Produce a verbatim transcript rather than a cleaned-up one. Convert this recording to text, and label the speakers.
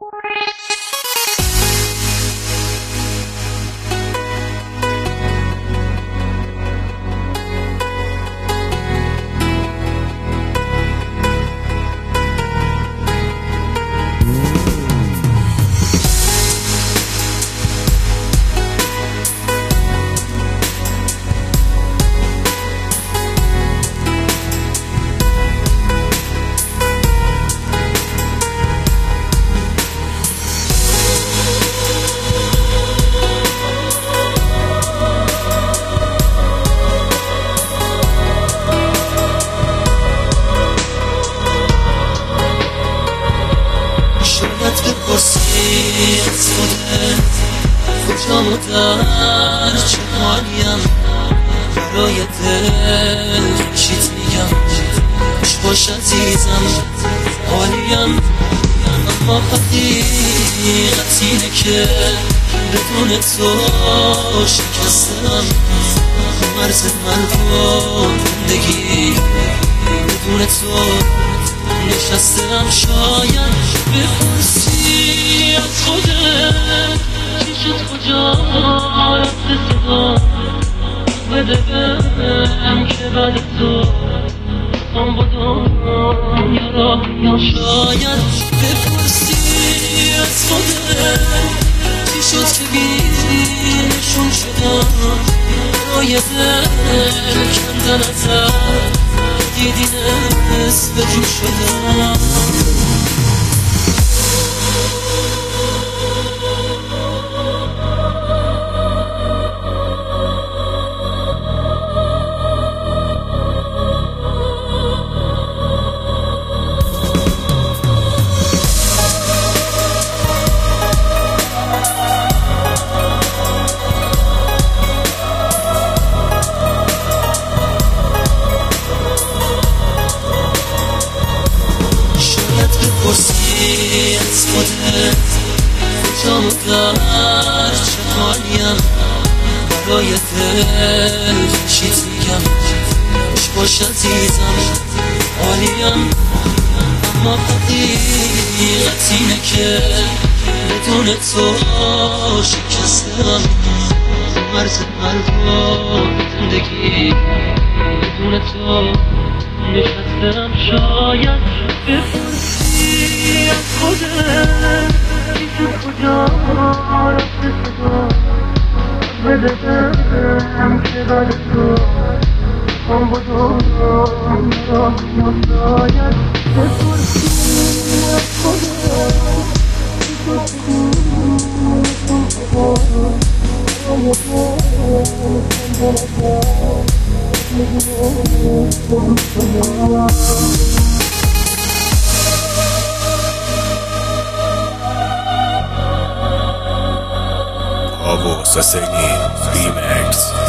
Speaker 1: از خودت کجام و در چه حالیم برای دل چیت میگم خوش باش عزیزم حالیم اما حقیقت اینه که بدون تو شکستم مرز من رو زندگی بدون تو نشستم شاید بپرسی از خودت چی شد کجا رفت صدا بده بهم که بعد تو هم با دنیا را یا شاید بپرسی از خودت چی شد که بیشون شدم برای دل کندن ازت دیدی نصف جو شدم بپرسی از خودت کجام و در چه حالیم برای دل چیت میگم خوش باش عزیزم حالیم اما حقیقت اینه که بدون تو شکستم مرز من رو زندگی بدون تو نشستم شاید بپرسی از خودت چی شد کجا رفت صدا بده بهم که بعد تو هم با دنیا یا شاید بپرسی از خودت چی شد
Speaker 2: Abu Saseni Remix.